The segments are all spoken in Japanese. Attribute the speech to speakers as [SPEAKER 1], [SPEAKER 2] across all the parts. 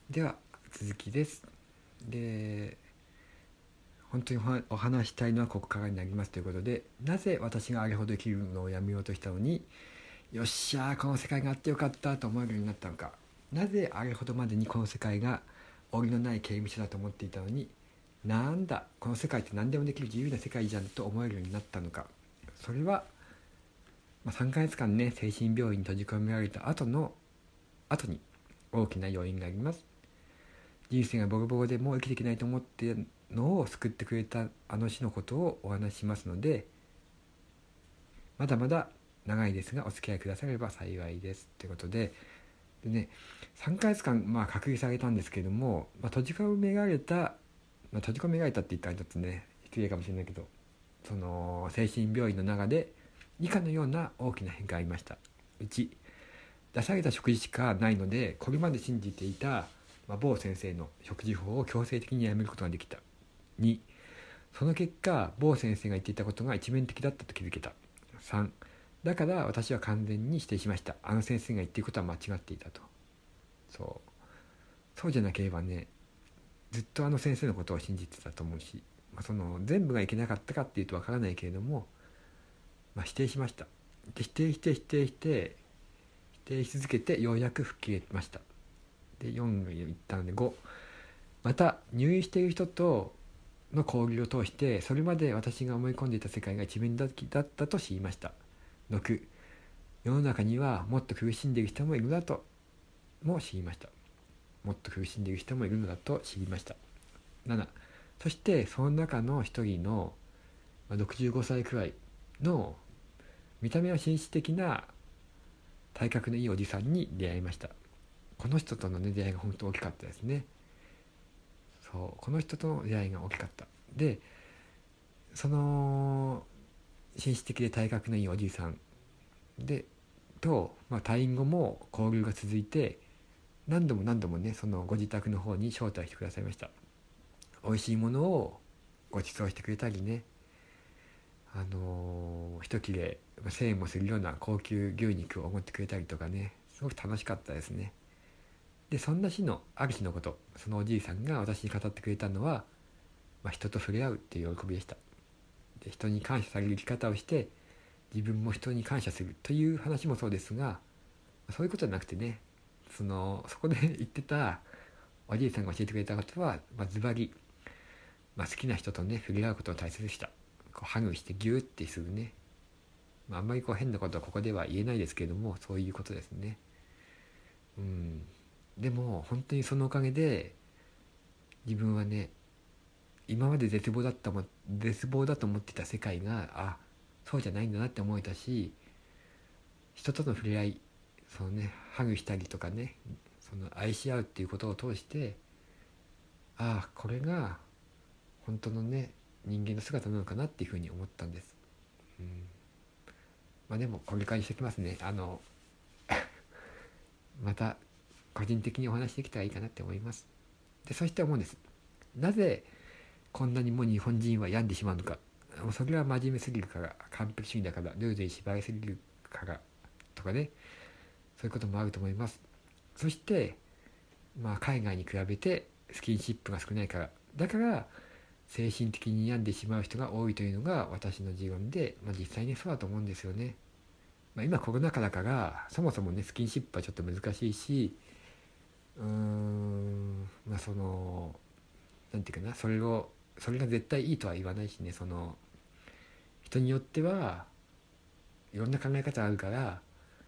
[SPEAKER 1] では続きです。で、本当にお話したいのはここからになりますということで、なぜ私があれほど生きるのをやめようとしたのに、よっしゃーこの世界があってよかったと思えるようになったのか、なぜあれほどまでにこの世界が檻のない刑務所だと思っていたのに、なんだこの世界って何でもできる自由な世界じゃんと思えるようになったのか。それは、3ヶ月間ね精神病院に閉じ込められた後に大きな要因があります。人生がボロボロでもう生きていけないと思っているのを救ってくれたあの日のことをお話ししますので、まだまだ長いですがお付き合いくだされば幸いですということで、3ヶ月間隔離されたんですけども、閉じ込められたって言ったらちょっとね失礼かもしれないけど、その精神病院の中で以下のような大きな変化がありました。1、出された食事しかないので、これまで信じていた某先生の食事法を強制的にやめることができた。2、その結果某先生が言っていたことが一面的だったと気づけた。3、だから私は完全に否定しました。あの先生が言っていることは間違っていたと。そうじゃなければね、ずっとあの先生のことを信じてたと思うし、その全部がいけなかったかっていうとわからないけれども、否定しました。で否定し続けてようやく吹っ切れました。で4が言ったので5、また入院している人との交流を通して、それまで私が思い込んでいた世界が一面だったと知りました。6、世の中にはもっと苦しんでいる人もいるのだとも知りました。もっと苦しんでいる人もいるのだと知りました。7、そしてその中の一人の65歳くらいの見た目は紳士的な体格のいいおじさんに出会いました。この人との、出会いが本当大きかったですね。この人との出会いが大きかった。で、その紳士的で体格のいいおじいさんと退院後も交流が続いて、何度もねそのご自宅の方に招待してくださいました。美味しいものをご馳走してくれたりね、一切れ1000円もするような高級牛肉をおごってくれたりとかね、すごく楽しかったですね。でそんなある日のこと、そのおじいさんが私に語ってくれたのは、人と触れ合うっていう喜びでした。で人に感謝される生き方をして自分も人に感謝するという話もそうですが、そういうことじゃなくてね、そこで言ってたおじいさんが教えてくれたことは、ズバリ、好きな人とね触れ合うことを大切でした。ハグしてギューってするね、あんまり変なことはここでは言えないですけれども、そういうことですね。でも本当にそのおかげで自分はね、今まで絶望だと思っていた世界がそうじゃないんだなって思えたし、人との触れ合い、ハグしたりとかね、愛し合うっていうことを通して、これが本当のね人間の姿なのかなっていうふうに思ったんです。でもこれからにしておきますね。また個人的にお話できたらいいかなって思います。でそして思うんです。なぜこんなにも日本人は病んでしまうのか。それは真面目すぎるから、完璧主義だから、ルールに縛りすぎるからとかね、そういうこともあると思います。そして海外に比べてスキンシップが少ないから、だから精神的に病んでしまう人が多いというのが私の持論で、実際にそうだと思うんですよね。今コロナ禍だからそもそもねスキンシップはちょっと難しいし、なんていうかな、それが絶対いいとは言わないしね、人によってはいろんな考え方あるから、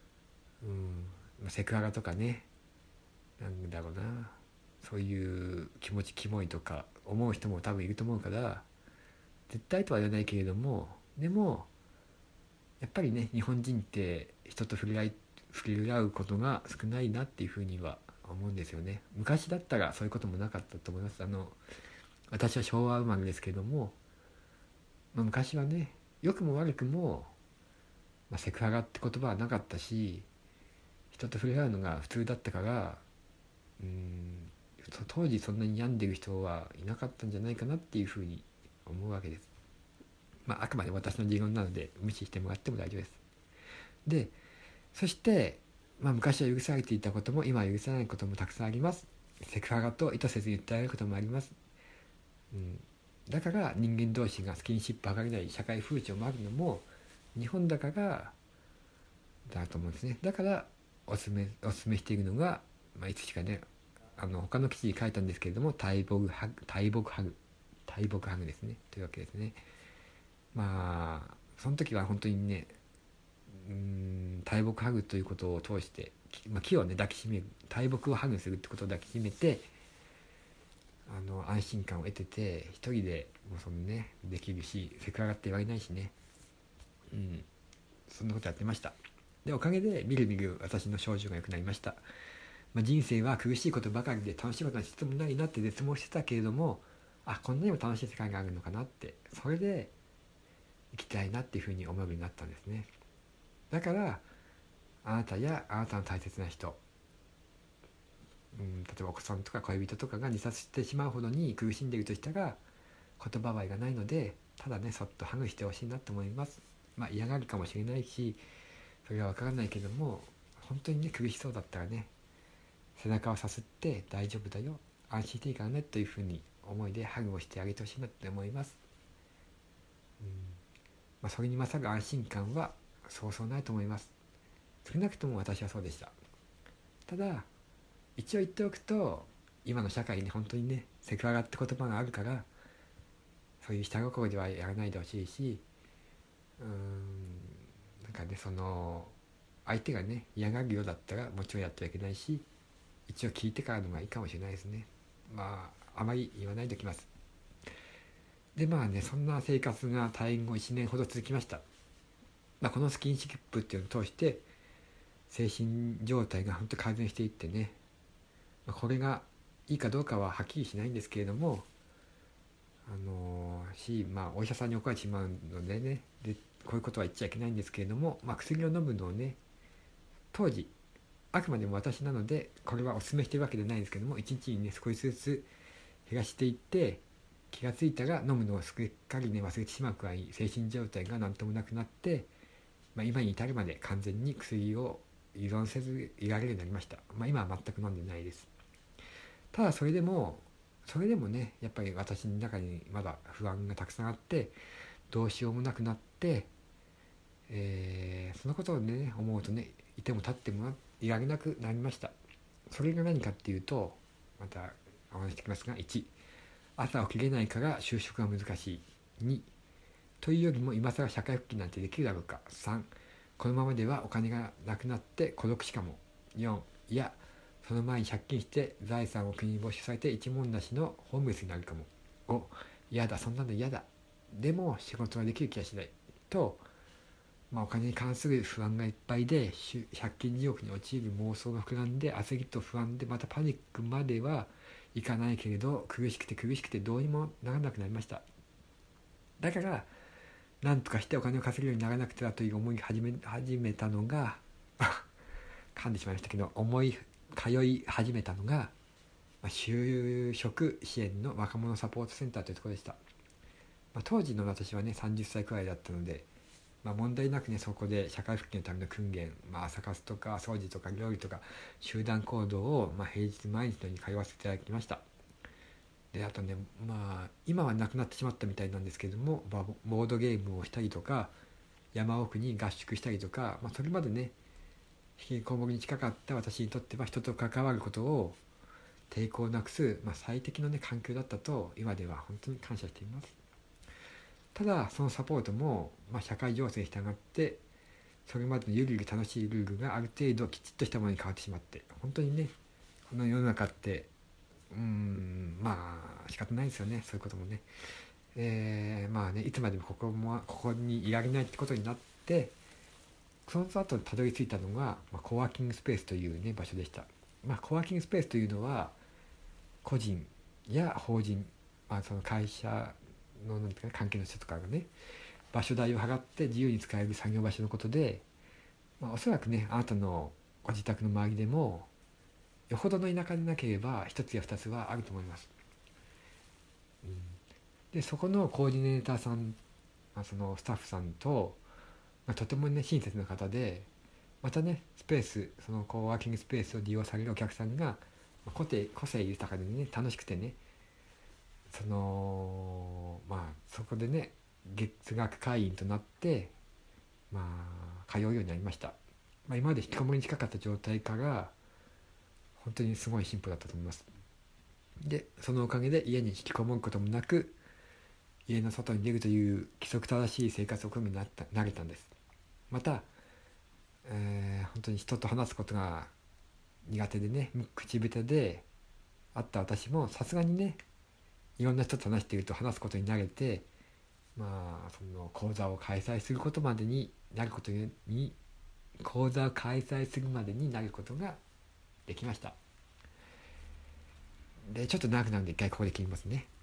[SPEAKER 1] セクハラとかね、なんだろうな、そういう気持ちキモいとか思う人も多分いると思うから、絶対とは言わないけれども、でもやっぱりね日本人って人と触れ合うことが少ないなっていうふうには思うんですよね。昔だったらそういうこともなかったと思います。私は昭和生まれですけども、昔はね良くも悪くも、セクハラって言葉はなかったし、人と触れ合うのが普通だったから、当時そんなに病んでる人はいなかったんじゃないかなっていうふうに思うわけです。あくまで私の持論なので無視してもらっても大丈夫です。でそして、昔は許されていたことも今は許さないこともたくさんあります。 セクハラと意図せずに訴えられることもあります、だから人間同士がスキンシップを図れない社会風潮もあるのも日本だからだと思うんですね。だからおすすめしているのが、いつしかね他の記事に書いたんですけれども大木ハグですねというわけですね。その時は本当にね大木ハグということを通して、木をね抱きしめる、大木をハグするってことを抱きしめて安心感を得てて、一人でもうできるし、セクハラって言われないしね、そんなことやってました。でおかげでみるみる私の症状が良くなりました。人生は苦しいことばかりで楽しいことは一つもないなって絶望してたけれども、こんなにも楽しい世界があるのかなって、それで生きたいなっていうふうに思うようになったんですね。だからあなたやあなたの大切な人、例えばお子さんとか恋人とかが自殺してしまうほどに苦しんでいるとしたら言葉はいがないので、ただねそっとハグしてほしいなと思います。嫌がるかもしれないし、それは分からないけども、本当にね苦しそうだったらね背中をさすって大丈夫だよ、安心していいからねというふうに思いでハグをしてあげてほしいなって思います。それに勝る安心感はそうそうないと思います。少なくとも私はそうでした。ただ一応言っておくと、今の社会に本当にねセクハラって言葉があるから、そういう下心ではやらないでほしいし、相手がね嫌がるようだったらもちろんやってはいけないし、一応聞いてからのがいいかもしれないですね。あまり言わないでおきます。でそんな生活が退院後1年ほど続きました。このスキンシップっていうのを通して精神状態が本当に改善していってね、これがいいかどうかははっきりしないんですけれども、お医者さんに怒られてしまうのでね、でこういうことは言っちゃいけないんですけれども、薬を飲むのをね当時あくまでも私なのでこれはお勧めしているわけではないんですけども、1日にね少しずつ減らしていって、気がついたら飲むのをすっかりね忘れてしまうくらい精神状態が何ともなくなって、今に至るまで完全に薬を依存せずいられるようになりました。今は全く飲んでないです。ただそれでもねやっぱり私の中にまだ不安がたくさんあって、どうしようもなくなって、そのことをね思うとねいても立ってもいられなくなりました。それが何かっていうと、またお話してきますが、1、朝起きれないから就職が難しい。2、というよりも今更社会復帰なんてできるだろうか。3、このままではお金がなくなって孤独しかも。4、いやその前に借金して財産を国に没収されて一文なしのホームレスになるかも。5、嫌だ、そんなの嫌だ、でも仕事ができる気がしないと、お金に関する不安がいっぱいで借金地獄に陥る妄想が膨らんで、焦りと不安でまたパニックまではいかないけれど、苦しくてどうにもならなくなりました。だから何とかしてお金を稼げるようにならなくてはという思いが始めたのが噛んでしまいましたけど、通い始めたのが、就職支援の若者サポートセンターというところでした。当時の私はね30歳くらいだったので、問題なくねそこで社会復帰のための訓練、朝活とか掃除とか料理とか集団行動を、平日毎日のように通わせていただきました。であとね今はなくなってしまったみたいなんですけれども、ボードゲームをしたりとか山奥に合宿したりとか、それまでね引きこもりに近かった私にとっては人と関わることを抵抗なくす、最適のね環境だったと今では本当に感謝しています。ただそのサポートも、社会情勢に従ってそれまでのゆるゆる楽しいルールがある程度きちっとしたものに変わってしまって、本当にねこの世の中って仕方ないですよね、そういうこともね。いつまでもここにいられないってことになって、その後たどり着いたのが、コワーキングスペースというね場所でした。コワーキングスペースというのは個人や法人、その会社の関係の人とかがね場所代を払って自由に使える作業場所のことで、おそらくねあなたのご自宅の周りでもよほどの田舎でなければ一つや二つはあると思います。でそこのコーディネーターさん、そのスタッフさんと、とてもね親切な方で、またねスペース、そのコーワーキングスペースを利用されるお客さんが、 個性豊かでね楽しくてね、そこでね月額会員となって通うようになりました。今まで引きこもりに近かった状態から本当にすごい進歩だったと思います。でそのおかげで家に引きこもることもなく家の外に出るという規則正しい生活を送るようになれたんです。また、本当に人と話すことが苦手でね口下手であった私もさすがにねいろんな人と話していると話すことに慣れてその講座を開催することまでになることに講座を開催するまでになることができました。でちょっと長くなるので一回ここで切りますね。